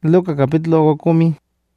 Lucas capítulo 10.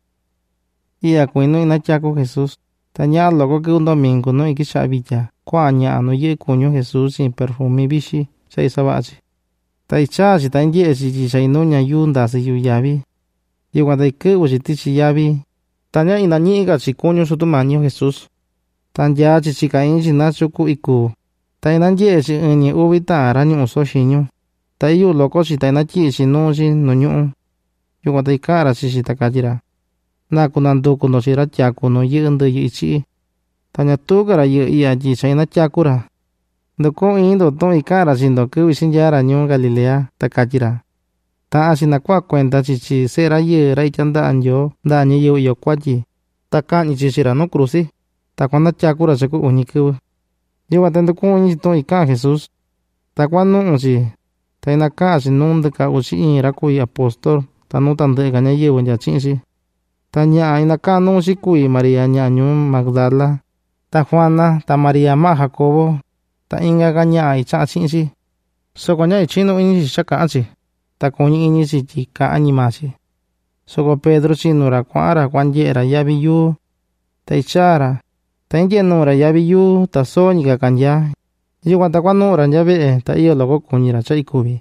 Y a cuino y nachaco Jesús. Taña loco que un domingo no y que chavilla. Cuaña no ye cuño Jesús sin perfume bichi. Say sabachi. Tai chachi tan ye si say no nya yunda se yu yavi. Y cuando que usi tichi yavi. Taña y nañiga si cuño su tu maño Jesús. Tan ya chi cain si nachuku iku. Tai nan ye si ni ubita araño so shiño. Tai yu loco si tai nachi si no si no nyu. Yo cuando cara si takajira. Na kunandu kuno si rachaku no yundu yichi. Taña tu cara yu iya ji say nachakura. Doko indo ton ikara sindo que visin yara ño Galilea takajira. Ta asina kwa cuenta chichi sera ye rai chanda anjo da ni yo kwaji. Taka ni chichira no cruci. Ta cuando chakura se ku uniku. Yo atendo con ni ton ika Jesús. Ta cuando si ta na ka si nunde ka usi ira ku apóstol. Ta no tan de ganya ye ya chinsi. Ta nya ina ka no si ku María nya ñu Magdala. Ta Juana ta María ma Jacobo. Ta inga ganya ai cha chinsi. So ganya i chino ini shaka chi. Ta koni ini si ti ka animasi. So go Pedro chinura kwara kwanyera yabi yu. Ta ichara. Ta inge nura yabi yu ta so ni ga kanya. Yu kwanta kwanura yabe ta iyo logo kunyira cha ikubi.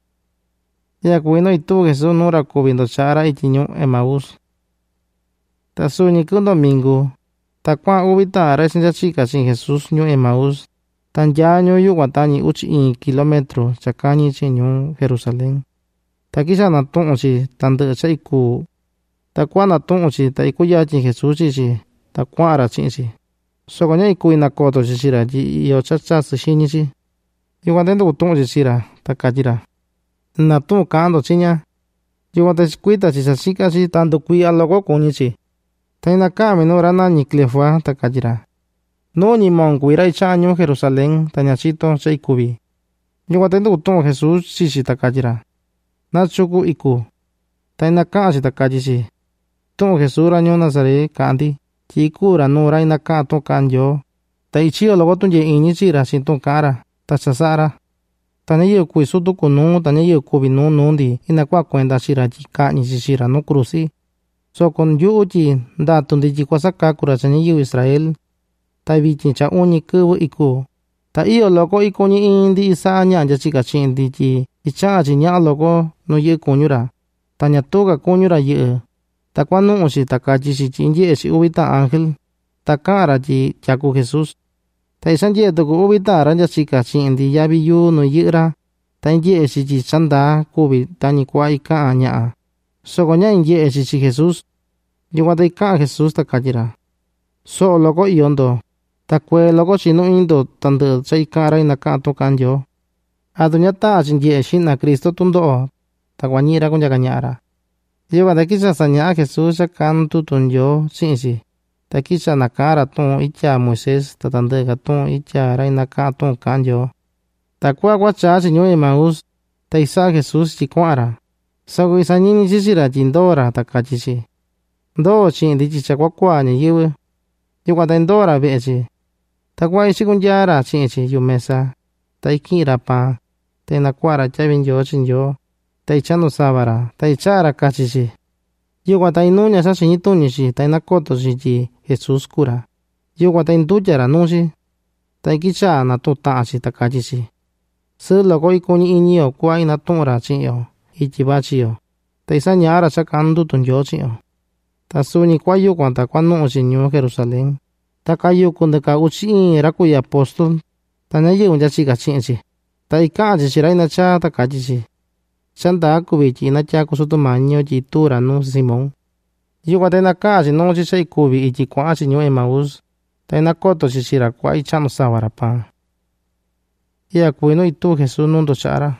Ya kuino itu Jesús nura kubindo chara itiño Emaús. Ta su ni kun domingo. Ta kwa ubita ara sin chica sin Jesús ñu Emaús. Tan ya ñu yu guatani uchi kilometro chakani chiño Jerusalén. Ta kisha na ton si tan de cha iku. Ta kwa na ton si ta iku ya chin Jesús si ta kwa ara chin si. So gonya iku ina koto si sira ji yo cha cha si shini si. Yu guatendo ton si sira ta kajira. Na tu kando chiña. Yo te cuita si se chica si tanto cuida loco con si. Taina kame no rana ni clefua ta kajira. No ni mon cuira y chaño Jerusalén tañachito se ikubi. Yo te tu Jesús si ta kajira. Na chuku iku. Taina ka si ta kajisi. Tu Jesús raño Nazaret kandi. Chikura no raina ka to kanyo. Ta ichio logo tu ye ini chira sin tu cara. Ta chasara. Tanya yu kui sutu kunu, tanya yu kubi nu nundi, ina kwa kwenda shira ji ka ni si shira no cruci. So kon yu uji, da tundi ji kwa sakakura tanya yu Israel. Ta vichi cha uni kubu iku. Ta iyo loko iku ni indi isa nyanja chika chindi ji, icha ji nya loko no yu kunyura. Tanya tuga kunyura yu. Ta kwa nu ushi ta kaji si chinji esi ubita ángel. Ta kara ji chaku Jesús. Ta isan ye tuku ubita ranja chika chindi yabi yu no yira. Ta ye esi ji chanda kubi tani kwa ika anya. So gonya ye esi chi Jesús. Yuwa ta ika Jesús ta kajira. So loko iondo. Ta kwe loko chino indo tanda cha ika ra ina ka to kanyo. Adunya ta chin ye esi na Cristo tundo. Ta guanyira kunya kanyara. Yuwa ta kisa sanya Jesús cha kantu tunyo sinsi. Ta kisha na kara ton icha Moisés ta tandega ton icha raina ka ton kanyo. Ta kwa cha señor Emaús ta isa Jesús chikwara. Sago isa nini chisira jindora ta kachisi. Do chin di chicha kwa ni yewe. Yuwa ta indora bechi. Ta kwa isi kunyara chinchi yu mesa. Ta ikira pa. Ta ina kwara chavin yo chin yo. Ta ichano sabara. Ta ichara kachisi. Yo ta inunya sa sinito ni si ta ina koto si ji Jesús cura. Yo ta induyara no si. Ta ikicha na to ta si ta kaji si. Se logo ikuni inyo kwa ina tonra chi yo. Ichiba chi yo. Ta isa nyara sa kandu tun yo chi yo. Ta suni kwa yo ta kwa no si nyo Jerusalén. Ta kayo kunde ka uchi ra ku apóstol. Ta na yo ya chi ka chi si. Ta ikaji si ra ina cha ta kaji si. Santa kubi na cha kusuto maño ji tura no Simón. Yo ta na ka si no si sei kubi iji kwa si nyo Emaús. Ta na koto si sira kwa ichano sawara pa. Ia kuino itu Jesús nundo chara.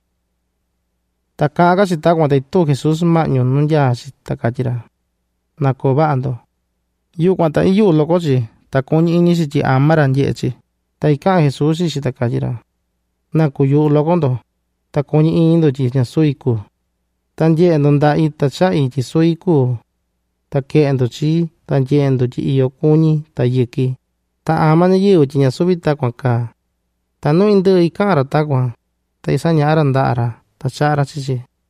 Ta kaga si ta kwanta itu Jesús maño nun ya si ta kajira. Na koba ando. Yo kwanta iyo loko si ta koni ini si ji amaran ye si. Ta ika Jesús si ta kajira. Na kuyo loko ndo. Ta koni indo ji nya suiku. Tan ye ndo nda ita cha iji suiku. Ta ke ndo chi. Tan ye ndo ji iyo kuni ta yeki. Ta amane ye uji nya subita kwa ka. Ta no indo ikara ta kwa. Ta isa nyara ndara. Ta chara chichi.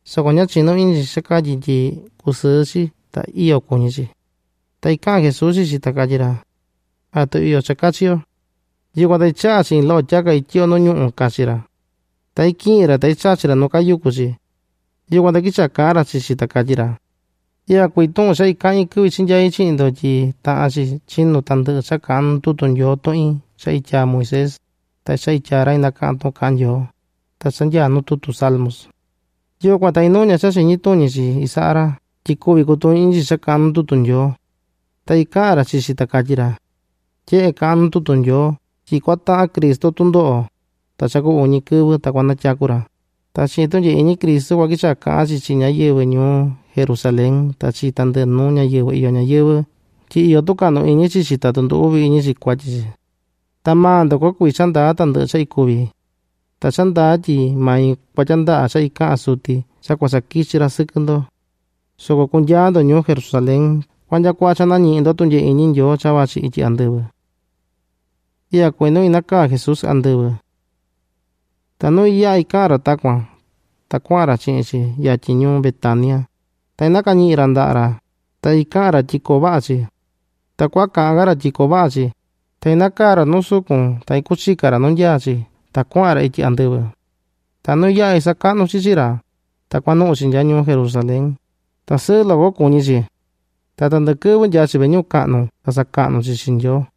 Soko nhá chino in chi ka ji ku sứ chi ta iyo ku ni chi. Ta ka Jesús chi ta ka jira. A tu iyo chaka chio. Yi kwa ta cha chi lo cha ka ikio no nyu ka chira. Ta ki ra ta cha chira no ka yu ku chi. Yi kwa ta ki cha ka ra chi ta ka jira. Ya kui tong sai ka i ku chin ja i chin do ji ta chi chin no tan de cha kan tu tun yo to in sai cha Moisés. Ta sai cha ra na kan to kan yo. Ta san ya no tu salmos. Yo kwa ta ino nya cha ni to ni chi isara. Ki ku bi ku to in ji cha kan tu tun yo. Ta i ka ra chi ta ka jira. Che kan tu tun yo. Ki kwa ta Cristo tun do. Ta cha ku ni ku ta kwa na cha ku ra. Ta chi to ji ni Cristo kwa ki cha ka chi nya ye we nyu Jerusalén ta chi tan de no nya ye we yo nya ye we. Ki yo to ka no ni chi ta tun do bi ni chi kwa chi. Ta ma ndo ko ku chan da tan de sai ku bi. Ta chan da ji mai kwa chan da sai ka su ti. Sa kwa sa ki chi ra sikundo. So ko kun ya do nyu Jerusalén. Kwan ya kwa chan na ni do tun je ni yo cha wa chi ande we. Ya ku no ina ka Jesús ande we. Ta no ya i ka ra ta kwa. Ta kwa ra chi ya chi nyu Betania. Ta ina ka ni randa ra. Ta i ka ra chi ko ba chi. Ta kwa ka ga ra chi ko ba chi. Ta ina ka ra no su kun. Ta i ku chi ka ra no ya chi. Ta kwa ra chi ande we. Ta no ya isa ka no chi ra. Ta kwa no sin ya nyu Jerusalén. Ta se lo go ku ni chi. Ta tan de ke wen ya chi be nyu ka no. Ta sa ka no chi sin yo.